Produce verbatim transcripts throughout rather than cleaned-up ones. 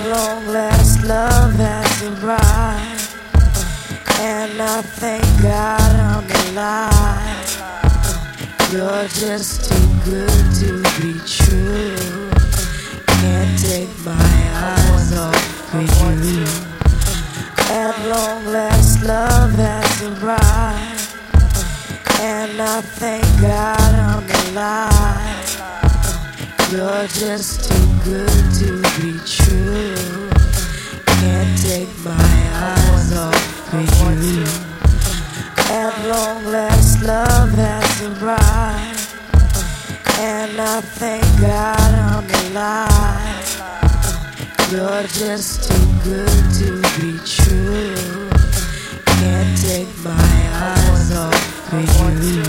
long last love has arrived, and I thank God I'm alive. You're just too good to be true. Can't take my eyes off of you. At long last love has arrived, and I thank God I'm alive. You're just too good to be true. Can't take my eyes off of you. At long last love has arrived, and I thank God I'm alive. You're just too good to be true. Can't take my eyes off of you.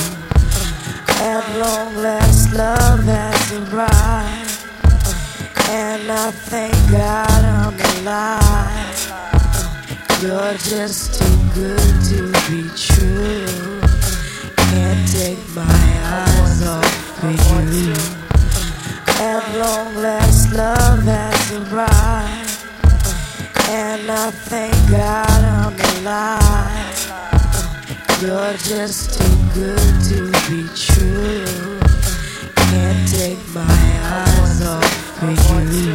At long last love has arrived, and I thank God I'm alive. You're just too good to be true. Can't take my eyes off of you. At long last love has arrived, and I thank God I'm alive. You're just too good to be true. Can't take my eyes off of you.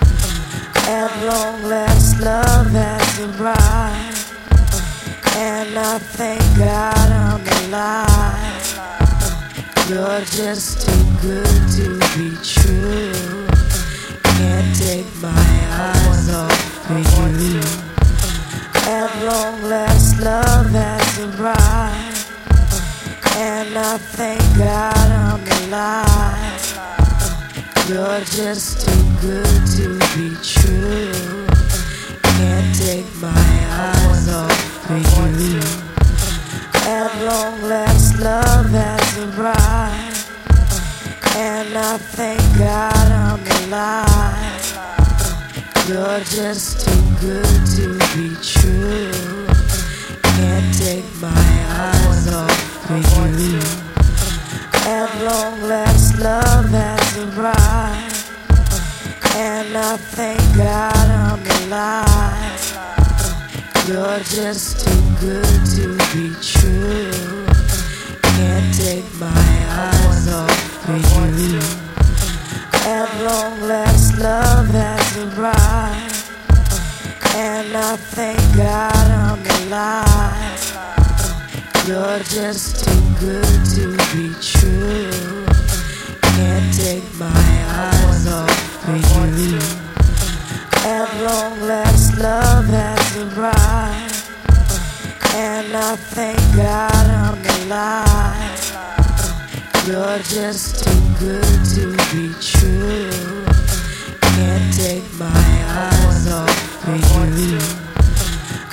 At long last love has arrived, and I thank God I'm alive. You're just too good to be true. Can't take my eyes off of you. At long last love has arrived, and I thank God I'm alive. You're just too good to be true. Can't take my eyes off of you. At long last love has arrived, and I thank God I'm alive. You're just too good to be true. Can't take my eyes off of you. At long last love has arrived, and I thank God I'm alive. You're just too good to be true. Can't take my eyes off of you. At long last love has arrived, and I thank God I'm alive. You're just too good to be true. Can't take my eyes off of you. At long last love has arrived, and I thank God I'm alive. You're just too good to be true.